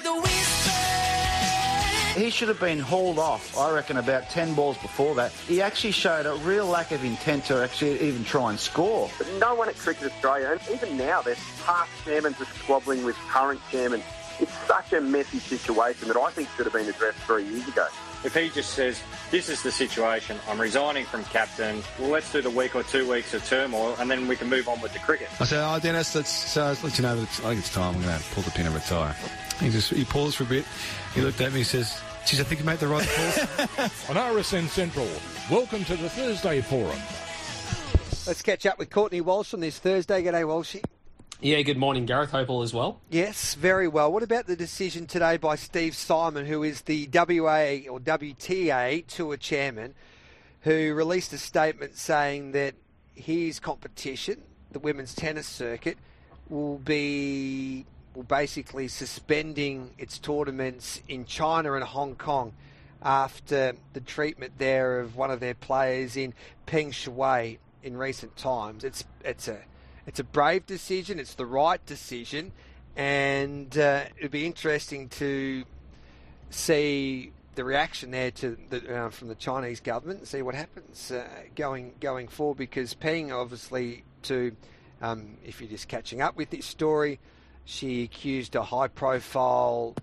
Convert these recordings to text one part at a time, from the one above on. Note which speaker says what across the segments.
Speaker 1: like the whisper.
Speaker 2: He should have been hauled off, I reckon, about 10 balls before that. He actually showed a real lack of intent to actually even try and score.
Speaker 3: But no one at Cricket Australia, and even now, their past chairmen are squabbling with current chairmen. It's such a messy situation that I think should have been addressed 3 years ago.
Speaker 4: If he just says, this is the situation, I'm resigning from captain, well, let's do the week or 2 weeks of turmoil, and then we can move on with the cricket.
Speaker 5: I said, Dennis, let's let you know that I think it's time. I'm going to pull the pin and retire. He paused for a bit. He looked at me and says, geez, I think you made the right call.
Speaker 6: On RSN Central, welcome to the Thursday Forum.
Speaker 7: Let's catch up with Courtney Walsh on this Thursday. G'day, Walshy.
Speaker 8: Yeah, good morning, Gareth. Hope all is well.
Speaker 7: Yes, very well. What about the decision today by Steve Simon, who is the WA or WTA Tour chairman, who released a statement saying that his competition, the women's tennis circuit, will basically suspending its tournaments in China and Hong Kong after the treatment there of one of their players in Peng Shuai in recent times. It's a brave decision. It's the right decision, and it'd be interesting to see the reaction there from the Chinese government and see what happens going forward. Because Peng, obviously, if you're just catching up with this story, she accused a high-profile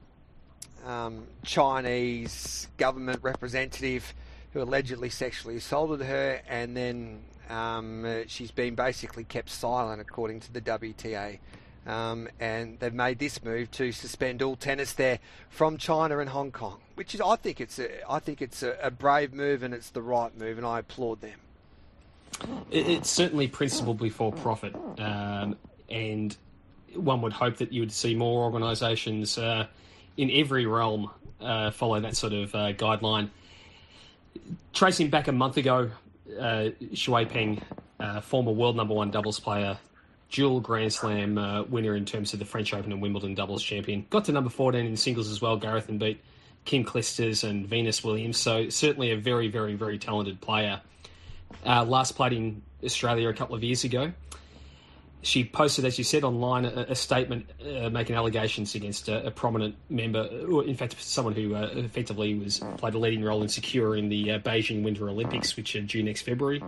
Speaker 7: Chinese government representative who allegedly sexually assaulted her, and then she's been basically kept silent, according to the WTA. And they've made this move to suspend all tennis there from China and Hong Kong, which is, I think it's a brave move, and it's the right move, and I applaud them.
Speaker 8: It's certainly principle before profit, and one would hope that you would see more organisations in every realm follow that sort of guideline. Tracing back a month ago, Shuai Peng, former world number one doubles player, dual Grand Slam winner in terms of the French Open and Wimbledon doubles champion, got to number 14 in singles as well, Gareth, and beat Kim Clijsters and Venus Williams. So certainly a very, very, very talented player. Last played in Australia a couple of years ago. She posted, as you said, online a statement making allegations against a prominent member, or in fact, someone who effectively played a leading role in securing the Beijing Winter Olympics, which are due next February.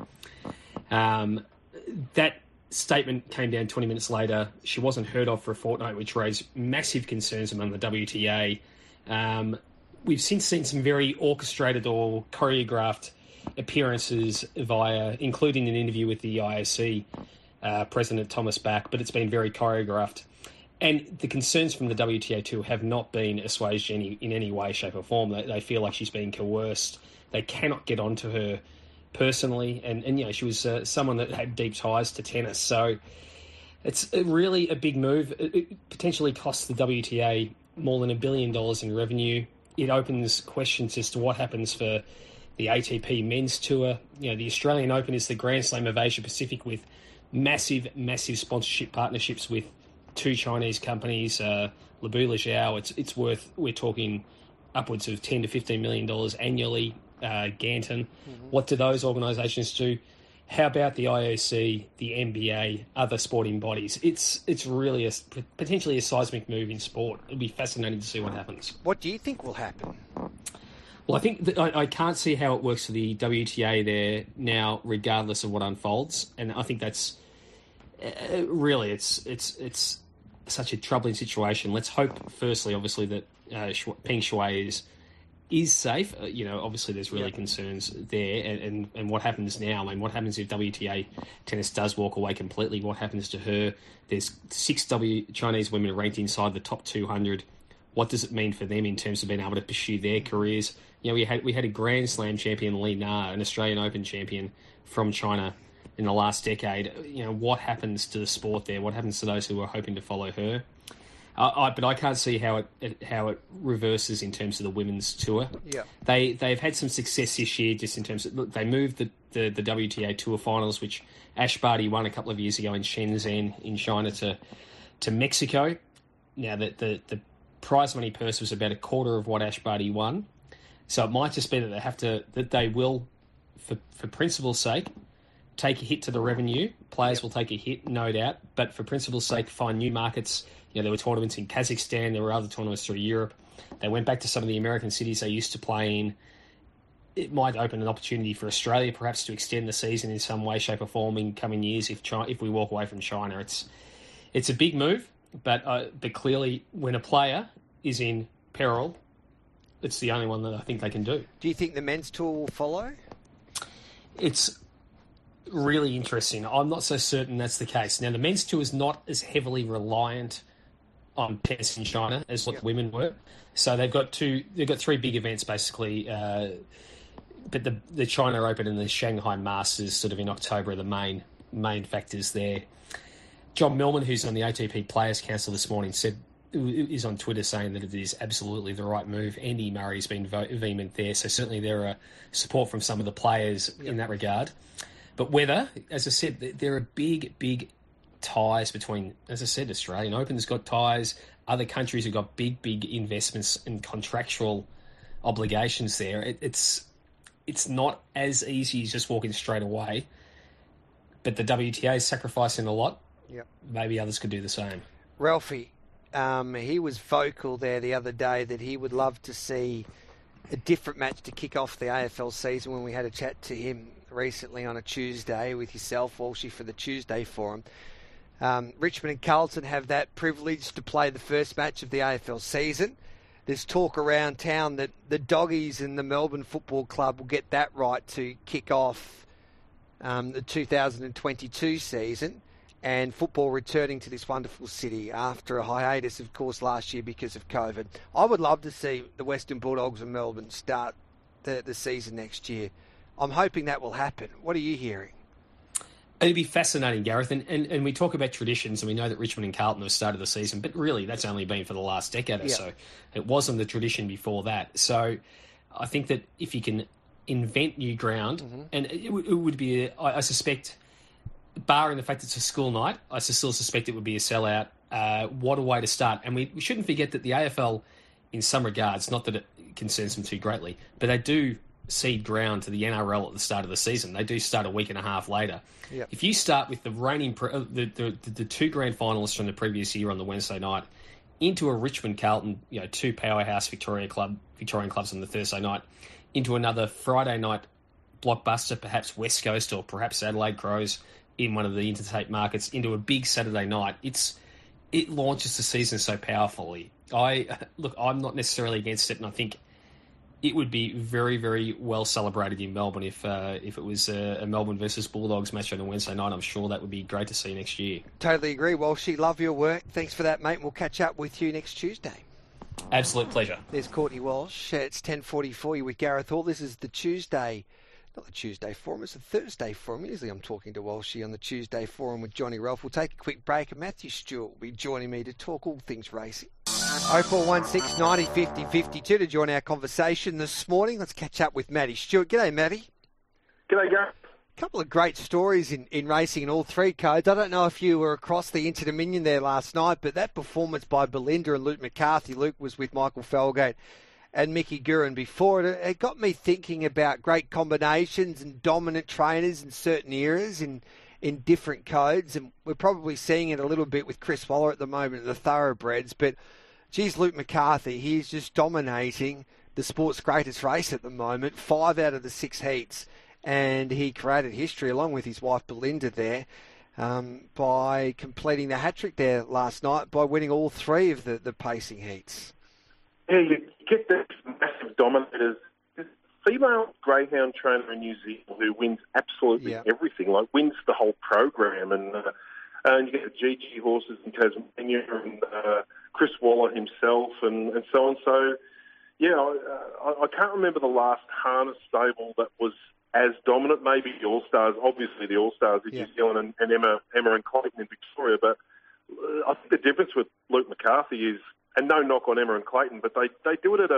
Speaker 8: That statement came down 20 minutes later. She wasn't heard of for a fortnight, which raised massive concerns among the WTA. We've since seen some very orchestrated or choreographed appearances including an interview with the IOC President Thomas Bach, but it's been very choreographed. And the concerns from the WTA too have not been assuaged in any way, shape or form. They feel like she's being coerced. They cannot get onto her personally. And she was someone that had deep ties to tennis. So it's really a big move. It potentially costs the WTA more than $1 billion in revenue. It opens questions as to what happens for the ATP men's tour. The Australian Open is the Grand Slam of Asia Pacific with massive sponsorship partnerships with two Chinese companies, Lebu Lijiao. We're talking upwards of $10 to $15 million annually. Ganton. Mm-hmm. What do those organisations do? How about the IOC, the NBA, other sporting bodies? It's really potentially a seismic move in sport. It'll be fascinating to see what happens.
Speaker 7: What do you think will happen?
Speaker 8: Well, I think that I can't see how it works for the WTA there now, regardless of what unfolds. And I think that's really it's such a troubling situation. Let's hope, firstly, obviously, that Peng Shuai is safe. Obviously, there's really concerns there. And what happens now? I mean, what happens if WTA tennis does walk away completely? What happens to her? There's 6 Chinese women ranked inside the top 200. What does it mean for them in terms of being able to pursue their careers? We had a Grand Slam champion, Li Na, an Australian Open champion from China in the last decade. What happens to the sport there? What happens to those who are hoping to follow her? But I can't see how it reverses in terms of the women's tour.
Speaker 7: Yeah,
Speaker 8: they've had some success this year, just in terms of they moved the WTA Tour Finals, which Ash Barty won a couple of years ago in Shenzhen in China, to Mexico. Now the prize money purse was about a quarter of what Ash Barty won, so it might just be that they will, for principle's sake, take a hit to the revenue. Players will take a hit, no doubt. But for principle's sake, find new markets. There were tournaments in Kazakhstan. There were other tournaments through Europe. They went back to some of the American cities they used to play in. It might open an opportunity for Australia, perhaps, to extend the season in some way, shape, or form in coming years if we walk away from China. It's a big move, but clearly, when a player is in peril, it's the only one that I think they can do.
Speaker 7: Do you think the men's tour will follow?
Speaker 8: It's really interesting. I'm not so certain that's the case. Now, the men's tour is not as heavily reliant on tennis in China as what the women were. So they've got three big events basically. But the China Open and the Shanghai Masters sort of in October are the main factors there. John Millman, who's on the ATP Players Council this morning, is on Twitter saying that it is absolutely the right move. Andy Murray's been vehement there, so certainly there are support from some of the players in that regard. But whether, as I said, there are big ties between, as I said, Australian Open's got ties, other countries have got big investments and contractual obligations there. It's not as easy as just walking straight away, but the WTA is sacrificing a lot.
Speaker 7: Yep. Maybe
Speaker 8: others could do the same.
Speaker 7: Ralphie, he was vocal there the other day that he would love to see a different match to kick off the AFL season when we had a chat to him recently on a Tuesday with yourself, Walshy, for the Tuesday Forum. Richmond and Carlton have that privilege to play the first match of the AFL season. There's talk around town that the Doggies and the Melbourne Football Club will get that right to kick off the 2022 season, and football returning to this wonderful city after a hiatus, of course, last year because of COVID. I would love to see the Western Bulldogs and Melbourne start the season next year. I'm hoping that will happen. What are you hearing?
Speaker 8: It'd be fascinating, Gareth. And we talk about traditions, and we know that Richmond and Carlton have started the season, but really that's only been for the last decade or so. It wasn't the tradition before that. So I think that if you can invent new ground, and it would be, I suspect, barring the fact it's a school night, I still suspect it would be a sellout. What a way to start. And we shouldn't forget that the AFL, in some regards, not that it concerns them too greatly, but they do cede ground to the NRL at the start of the season. They do start a week and a half later.
Speaker 7: Yep.
Speaker 8: If you start with the reigning the two grand finalists from the previous year on the Wednesday night into a Richmond Carlton, two powerhouse Victorian clubs on the Thursday night, into another Friday night blockbuster, perhaps West Coast or perhaps Adelaide Crows in one of the interstate markets, into a big Saturday night, it launches the season so powerfully. I'm not necessarily against it, and I think it would be very, very well celebrated in Melbourne if it was a Melbourne versus Bulldogs match on a Wednesday night. I'm sure that would be great to see next year.
Speaker 7: Totally agree, Walshy. Love your work. Thanks for that, mate. We'll catch up with you next Tuesday.
Speaker 8: Absolute pleasure.
Speaker 7: There's Courtney Walsh. It's 10:44. You're with Gareth Hall. This is the Tuesday, not the Tuesday Forum, it's the Thursday Forum. Usually I'm talking to Walshy on the Tuesday Forum with Johnny Ralph. We'll take a quick break, and Matthew Stewart will be joining me to talk all things racing. 0416 90 50 52 to join our conversation this morning. Let's catch up with Matty Stewart. G'day, Matty.
Speaker 3: G'day, Gareth.
Speaker 7: A couple of great stories in racing in all three codes. I don't know if you were across the Inter-Dominion there last night, but that performance by Belinda and Luke McCarthy. Luke was with Michael Felgate and Mickey Gurin before. It got me thinking about great combinations and dominant trainers in certain eras in different codes, and we're probably seeing it a little bit with Chris Waller at the moment, the thoroughbreds, but geez, Luke McCarthy, he's just dominating the sport's greatest race at the moment, 5 out of the 6 heats, and he created history along with his wife Belinda there by completing the hat-trick there last night by winning all 3 of the pacing heats.
Speaker 1: Yeah, you get these massive dominators. There's a female greyhound trainer in New Zealand who wins absolutely everything, like wins the whole program, and you get the GG horses in Tasmania and Chris Waller himself and so on. So, yeah, I can't remember the last harness stable that was as dominant. Maybe the All-Stars, obviously the All-Stars in New Zealand and Emma and Clayton in Victoria. But I think the difference with Luke McCarthy is, and no knock on Emma and Clayton, but they do it at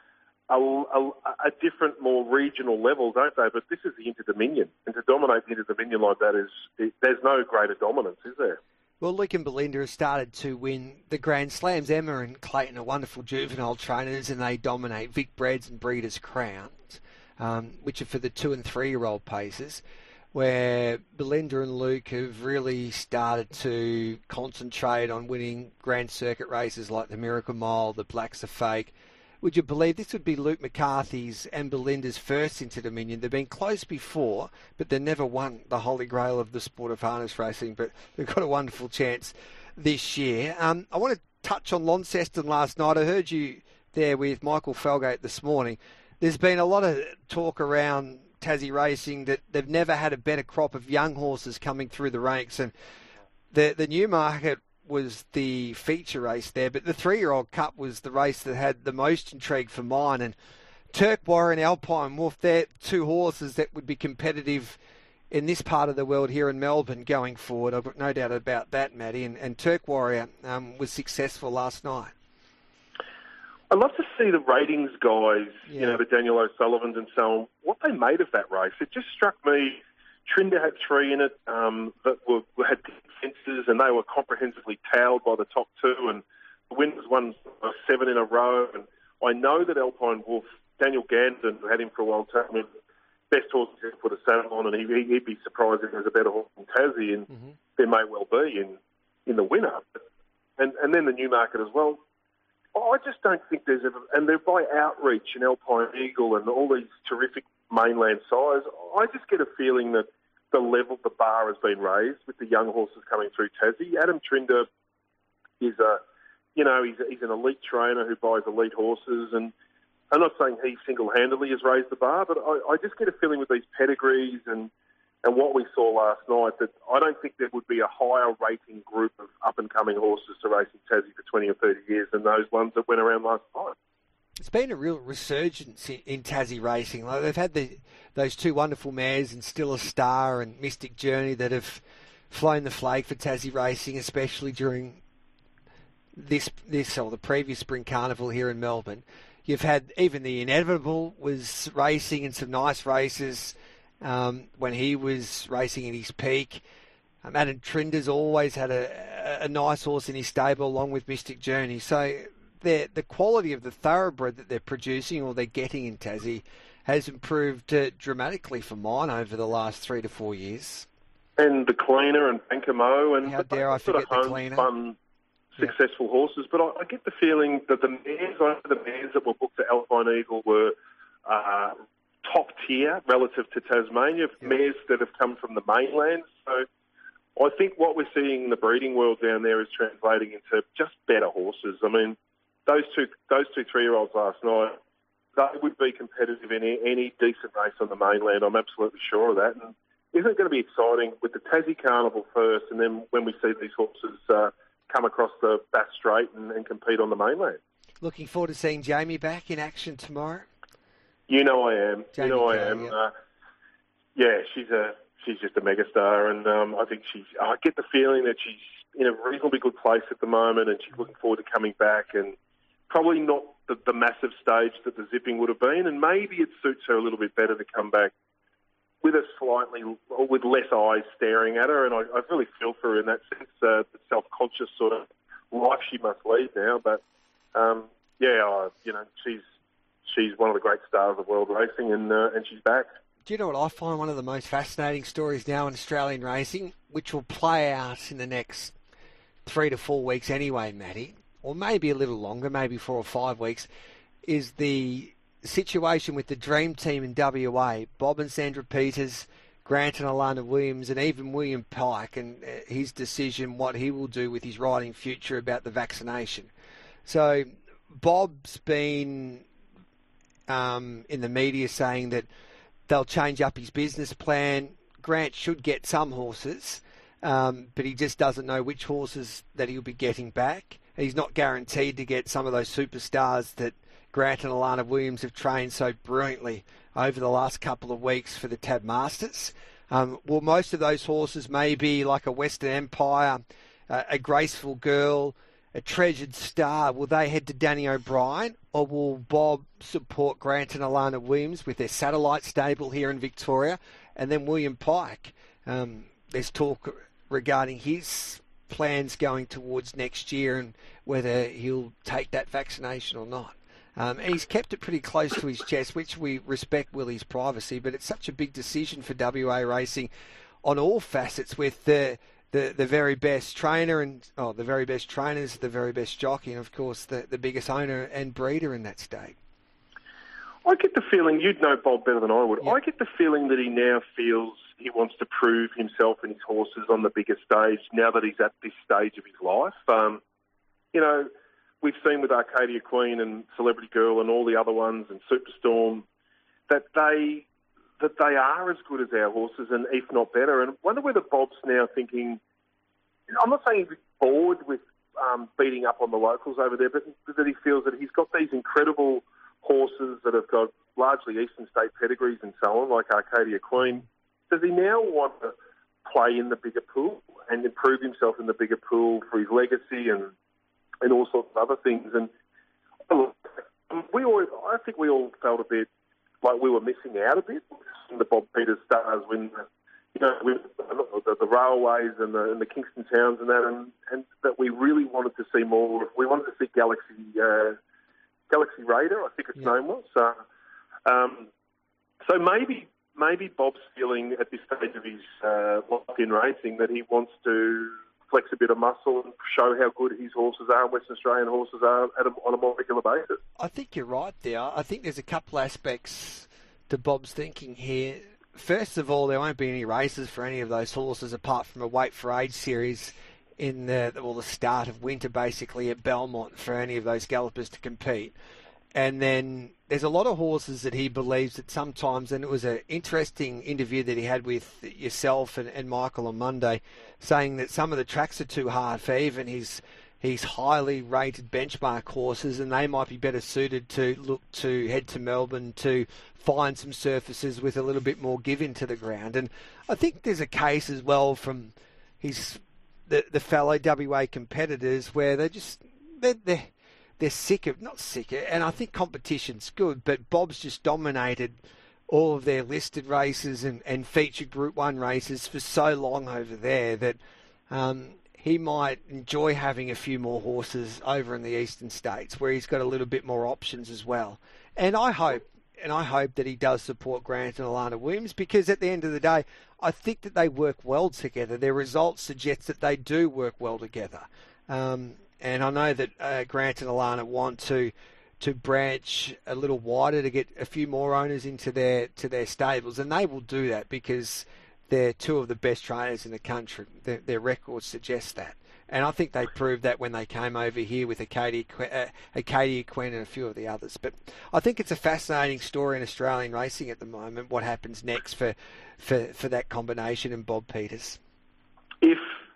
Speaker 1: a different, more regional level, don't they? But this is the Inter-Dominion, and to dominate the Inter-Dominion like that there's no greater dominance, is there?
Speaker 7: Well, Luke and Belinda have started to win the Grand Slams. Emma and Clayton are wonderful juvenile trainers, and they dominate Vic Breds and Breeders' Crowns, which are for the 2- and 3-year-old pacers. where Belinda and Luke have really started to concentrate on winning Grand Circuit races like the Miracle Mile, the Blacks Are Fake. Would you believe this would be Luke McCarthy's and Belinda's first into Dominion? They've been close before, but they never won the Holy Grail of the sport of harness racing, but they've got a wonderful chance this year. I want to touch on Launceston last night. I heard you there with Michael Felgate this morning. There's been a lot of talk around Tassie Racing that they've never had a better crop of young horses coming through the ranks, and the Newmarket was the feature race there, but the 3-year-old Cup was the race that had the most intrigue for mine, and Turk Warrior and Alpine Wolf, they're two horses that would be competitive in this part of the world here in Melbourne going forward. I've got no doubt about that, Matty, and Turk Warrior was successful last night.
Speaker 1: I'd love to see the ratings guys, the Daniel O'Sullivans and so on, what they made of that race. It just struck me, Trinder had 3 in it that had fences, and they were comprehensively towed by the top 2, and the winners won 7 in a row. And I know that Alpine Wolf, Daniel Gandon, who had him for a while, told me best horse he's ever put a saddle on, and he'd be surprised if there's a better horse than Tassie, and there may well be in the winner. And then the Newmarket as well. I just don't think there's ever, and they're by Outreach and Alpine Eagle and all these terrific mainland sides. I just get a feeling that the bar has been raised with the young horses coming through Tassie. Adam Trinder is he's an elite trainer who buys elite horses, and I'm not saying he single-handedly has raised the bar, but I just get a feeling with these pedigrees and what we saw last night that I don't think there would be a higher rating group of up-and-coming horses to race in Tassie for 20 or 30 years than those ones that went around last night.
Speaker 7: It's been a real resurgence in Tassie racing. Like they've had those 2 wonderful mares in Still a Star and Mystic Journey that have flown the flag for Tassie racing, especially during this or the previous Spring Carnival here in Melbourne. You've had even the Inevitable was racing in some nice races when he was racing at his peak. Adam Trinder's always had a nice horse in his stable along with Mystic Journey. So the quality of the thoroughbred that they're producing or they're getting in Tassie has improved dramatically for mine over the last 3 to 4 years.
Speaker 1: And the Cleaner and Bankamo and
Speaker 7: how dare I forget the Cleaner?
Speaker 1: Fun, successful horses. But I get the feeling that the mares that were booked to Alpine Eagle were top tier relative to Tasmania, mares that have come from the mainland. So I think what we're seeing in the breeding world down there is translating into just better horses. I mean, those two 3-year-olds last night, they would be competitive in any decent race on the mainland. I'm absolutely sure of that. And isn't it going to be exciting with the Tassie Carnival first, and then when we see these horses come across the Bass Strait and compete on the mainland? Looking forward to seeing Jamie back in action tomorrow. You know I am. Jamie she's just a megastar, and I think I get the feeling that she's in a reasonably good place at the moment, and she's looking forward to coming back, and probably not the massive stage that the Zipping would have been, and maybe it suits her a little bit better to come back with with less eyes staring at her, and I really feel for her in that sense, the self-conscious sort of life she must lead now, but she's one of the great stars of world racing, and she's back. Do you know what I find one of the most fascinating stories now in Australian racing, which will play out in the next 3 to 4 weeks anyway, Matty, or maybe a little longer, maybe 4 or 5 weeks, is the situation with the Dream Team in WA, Bob and Sandra Peters, Grant and Alana Williams, and even William Pike, and his decision, what he will do with his riding future about the vaccination. So Bob's been in the media saying that they'll change up his business plan. Grant should get some horses, but he just doesn't know which horses that he'll be getting back. He's not guaranteed to get some of those superstars that Grant and Alana Williams have trained so brilliantly over the last couple of weeks for the Tab Masters. Well, most of those horses may be like a Western Empire, a Graceful Girl, a Treasured Star. Will they head to Danny O'Brien, or will Bob support Grant and Alana Williams with their satellite stable here in Victoria? And then William Pike, there's talk regarding his plans going towards next year and whether he'll take that vaccination or not.
Speaker 7: He's kept it pretty close to his chest, which we respect Willie's privacy, but it's such a big decision for WA Racing on all facets with the very best trainer and the very best trainers, the very best jockey, and of course the biggest owner and breeder in that state.
Speaker 1: I get the feeling, you'd know Bob better than I would,
Speaker 7: Yep.
Speaker 1: I get the feeling that he now feels he wants to prove himself and his horses on the bigger stage now that he's at this stage of his life. We've seen with Arcadia Queen and Celebrity Girl and all the other ones and Superstorm that they are as good as our horses and if not better. And I wonder whether Bob's now thinking, I'm not saying he's bored with beating up on the locals over there, but that he feels that he's got these incredible horses that have got largely Eastern State pedigrees and so on, like Arcadia Queen. Does he now want to play in the bigger pool and improve himself in the bigger pool for his legacy and all sorts of other things? And I think we all felt a bit like we were missing out a bit in the Bob Peters stars when with the railways and the Kingston Towns and that, and that we really wanted to see more. We wanted to see Galaxy Raider, I think its name was. So maybe Bob's feeling at this stage of his life in racing that he wants to flex a bit of muscle and show how good his horses are, Western Australian horses are, on a more regular basis.
Speaker 7: I think you're right there. I think there's a couple aspects to Bob's thinking here. First of all, there won't be any races for any of those horses apart from a Wait for Age series in the start of winter, basically, at Belmont for any of those gallopers to compete. And then there's a lot of horses that he believes that sometimes, and it was an interesting interview that he had with yourself and Michael on Monday, saying that some of the tracks are too hard for even his highly rated benchmark horses, and they might be better suited to look to head to Melbourne to find some surfaces with a little bit more give into the ground. And I think there's a case as well from the fellow WA competitors where they're sick of, and I think competition's good, but Bob's just dominated all of their listed races and featured Group 1 races for so long over there that he might enjoy having a few more horses over in the eastern states where he's got a little bit more options as well. And I hope that he does support Grant and Alana Williams, because at the end of the day, I think that they work well together. Their results suggest that they do work well together. And I know that Grant and Alana want to branch a little wider to get a few more owners into their stables, and they will do that because they're two of the best trainers in the country. Their records suggest that. And I think they proved that when they came over here with Acadia Queen and a few of the others. But I think it's a fascinating story in Australian racing at the moment, what happens next for that combination and Bob Peters.
Speaker 1: If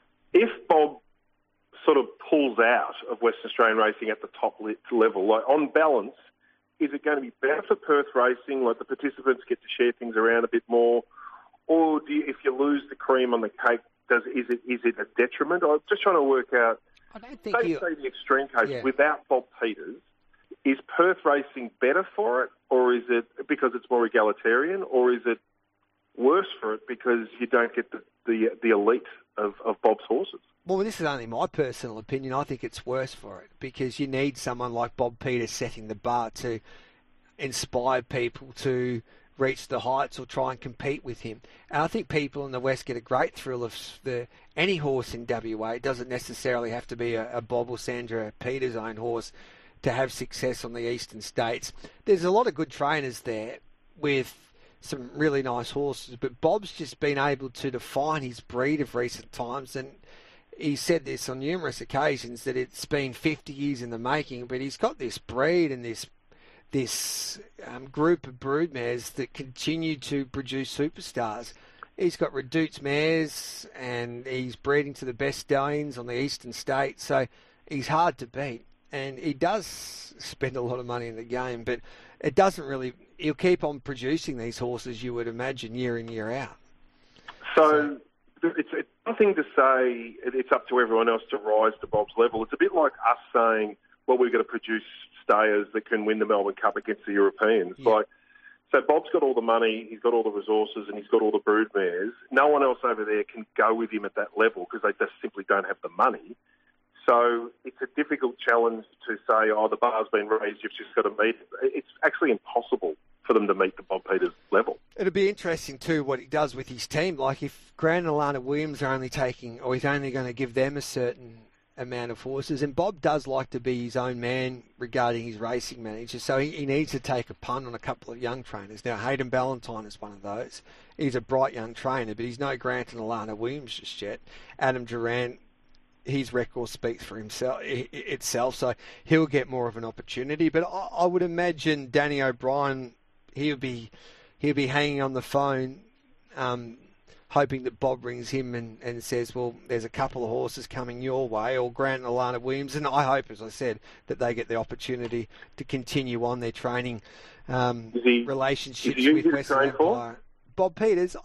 Speaker 1: Bob sort of pulls out of Western Australian racing at the top level, like on balance, is it going to be better for Perth racing, like the participants get to share things around a bit more, or if you lose the cream on the cake, is it a detriment? I'm just trying to work out.
Speaker 7: I don't think
Speaker 1: say the extreme case, without Bob Peters, is Perth racing better for it, or is it because it's more egalitarian, or is it worse for it because you don't get the elite of Bob's horses?
Speaker 7: Well, this is only my personal opinion. I think it's worse for it because you need someone like Bob Peters setting the bar to inspire people to reach the heights or try and compete with him. And I think people in the West get a great thrill of any horse in WA. It doesn't necessarily have to be a Bob or Sandra Peters' own horse to have success on the eastern states. There's a lot of good trainers there with some really nice horses, but Bob's just been able to define his breed of recent times, and he said this on numerous occasions that it's been 50 years in the making, but he's got this breed and this group of broodmares that continue to produce superstars. He's got Redoutes mares and he's breeding to the best stallions on the eastern states, so he's hard to beat. And he does spend a lot of money in the game, but it doesn't really... He'll keep on producing these horses, you would imagine, year in, year out.
Speaker 1: So it's one thing to say it's up to everyone else to rise to Bob's level. It's a bit like us saying, well, we're going to produce stayers that can win the Melbourne Cup against the Europeans.
Speaker 7: Yeah.
Speaker 1: So Bob's got all the money, he's got all the resources, and he's got all the broodmares. No one else over there can go with him at that level because they just simply don't have the money. So it's a difficult challenge to say, the bar's been raised, you've just got to meet it. It's actually impossible for them to meet the Bob Peters level.
Speaker 7: It'll be interesting, too, what he does with his team. Like, if Grant and Alana Williams are only taking, or he's only going to give them a certain amount of horses, and Bob does like to be his own man regarding his racing manager, so he needs to take a punt on a couple of young trainers. Now, Hayden Ballantyne is one of those. He's a bright young trainer, but he's no Grant and Alana Williams just yet. Adam Durant, his record speaks for itself, so he'll get more of an opportunity. But I would imagine Danny O'Brien, he'll be hanging on the phone, hoping that Bob rings him and says, well, there's a couple of horses coming your way, or Grant and Alana Williams. And I hope, as I said, that they get the opportunity to continue on their training relationships with Western Empire. Bob Peters,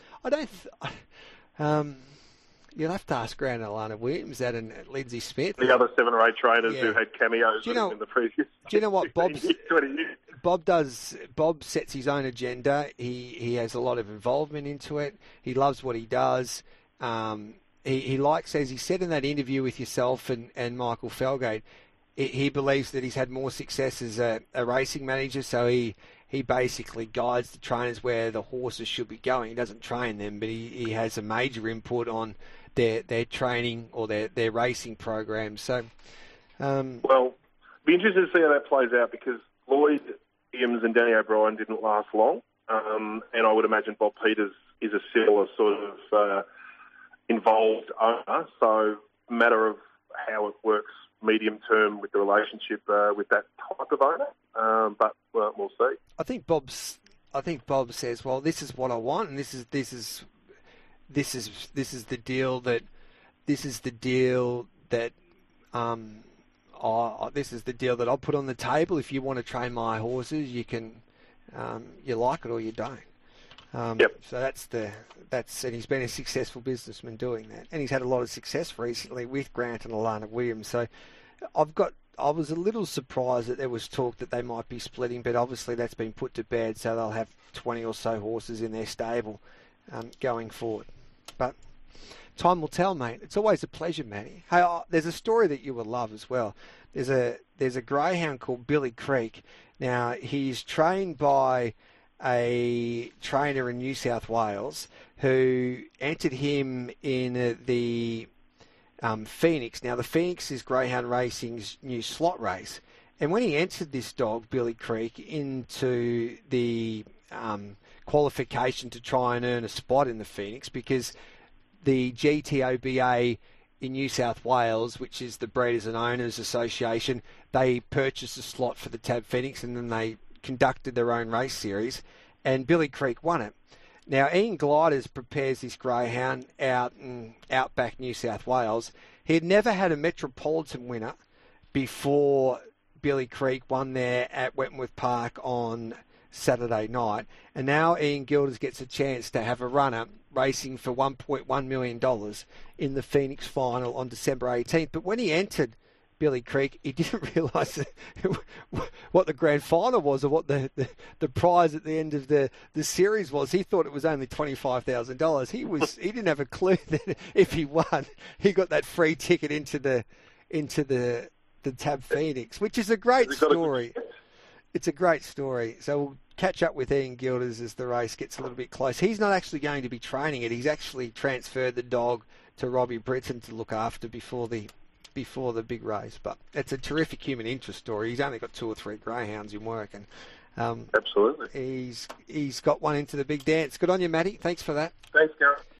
Speaker 7: you'll have to ask Grant and Alana Williams that, and Lindsay Smith.
Speaker 1: The other 7 or 8 trainers who had cameos in the previous.
Speaker 7: Do you know what
Speaker 1: 20 years.
Speaker 7: Bob does? Bob sets his own agenda. He has a lot of involvement into it. He loves what he does. He likes, as he said in that interview with yourself and Michael Felgate, he believes that he's had more success as a racing manager, so he basically guides the trainers where the horses should be going. He doesn't train them, but he has a major input on their training or their racing programs. So,
Speaker 1: well, be interested to see how that plays out, because Lloyd Williams and Danny O'Brien didn't last long, and I would imagine Bob Peters is a similar sort of involved owner. So, matter of how it works medium term with the relationship with that type of owner, but we'll see.
Speaker 7: I think Bob says, well, this is what I want, and this is the deal that this is the deal that I'll put on the table. If you want to train my horses, you can, you like it or you don't.
Speaker 1: Yep.
Speaker 7: So and he's been a successful businessman doing that, and he's had a lot of success recently with Grant and Alana Williams. So I was a little surprised that there was talk that they might be splitting, but obviously that's been put to bed, so they'll have 20 or so horses in their stable going forward. But time will tell, mate. It's always a pleasure, Matty. Hey, there's a story that you will love as well. There's a greyhound called Billy Creek. Now, he's trained by a trainer in New South Wales who entered him in the Phoenix. Now, the Phoenix is Greyhound Racing's new slot race. And when he entered this dog, Billy Creek, into the qualification to try and earn a spot in the Phoenix, because the GTOBA in New South Wales, which is the Breeders and Owners Association, they purchased a slot for the Tab Phoenix, and then they conducted their own race series, and Billy Creek won it. Now, Ian Gliders prepares this greyhound out in outback New South Wales. He had never had a Metropolitan winner before Billy Creek won there at Wentworth Park on Saturday night. And now Ian Gilders gets a chance to have a runner racing for $1.1 million in the Phoenix final on December 18th. But when he entered Billy Creek, he didn't realise what the grand final was, or what the prize at the end of the series was. He thought it was only $25,000. He didn't have a clue that if he won, he got that free ticket into the Tab Phoenix, which is a great story. It's a great story. So we'll catch up with Ian Gilders as the race gets a little bit close. He's not actually going to be training it. He's actually transferred the dog to Robbie Britton to look after before the big race. But it's a terrific human interest story. He's only got 2 or 3 greyhounds in work, and
Speaker 1: absolutely,
Speaker 7: he's got one into the big dance. Good on you, Matty. Thanks for that.
Speaker 1: Thanks, Gareth.